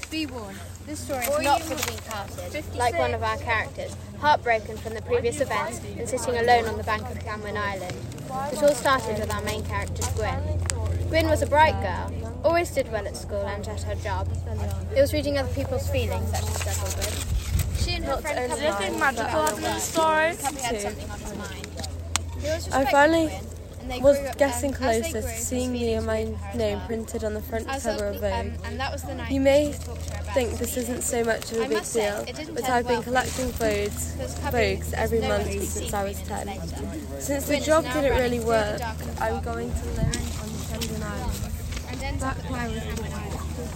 Be warned, this story is not for the weak-hearted, like one of our characters, heartbroken from the previous events and sitting alone on the bank of Camwin Island. It all started with our main character, Gwyn. Gwyn was a bright girl, always did well at school and at her job. It was reading other people's feelings that she struggled with. She and her friend Is anything magical happening in the story? Cubby had something on his mind. He always I respected finally Gwyn, and they was grew up, getting as they closer grew, to his seeing me feelings and my grew for name her. printed on the front cover of Vogue. And that was the night You may he talked to her about think his this feelings. isn't so much of a I big must say, deal, it didn't but end I've been well for collecting because Cubby Vogues was every nowhere month to be since seen I was 3 10. minutes later. Since Gwyn the is job now didn't running really through the work, dark and I'm dark going to live on the Camden Island. and ends up at Camwin Island.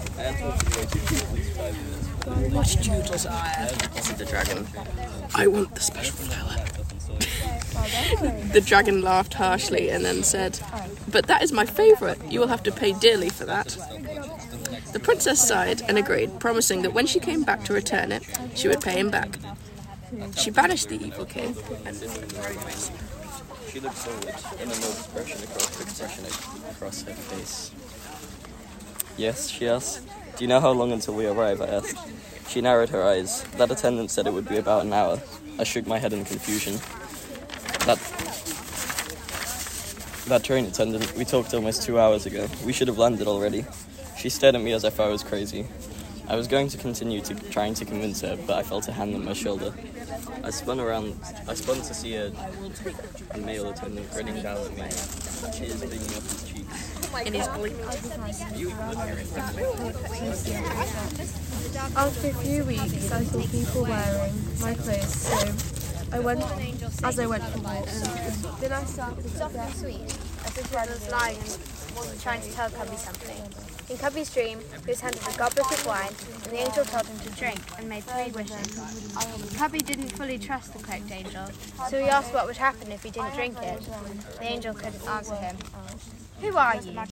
What doodles I said the dragon. I want the special flower. The dragon laughed harshly and then said, "But that is my favourite. You will have to pay dearly for that." The princess sighed and agreed, promising that when she came back to return it, she would pay him back. She banished the evil king and She looked forward, and a no expression across her face. Yes, she asked. Do you know how long until we arrive? I asked. She narrowed her eyes. That attendant said it would be about an hour. I shook my head in confusion. That train attendant, we talked almost 2 hours ago. We should have landed already. She stared at me as if I was crazy. I was going to continue trying to convince her, but I felt a hand on my shoulder. I spun to see a male attendant grinning down at me, tears beaming up his cheeks. in his bleak. After a few weeks, I saw people wearing my clothes, so I went for walks. Then I started to Soft and sweet, as if Red was lying and trying to tell Cubby something. In Cubby's dream, he was handed a goblet of wine, and the angel told him to drink and made 3 wishes. Cubby didn't fully trust the cloaked angel, so he asked what would happen if he didn't drink it. The angel couldn't answer him. "Who are you?"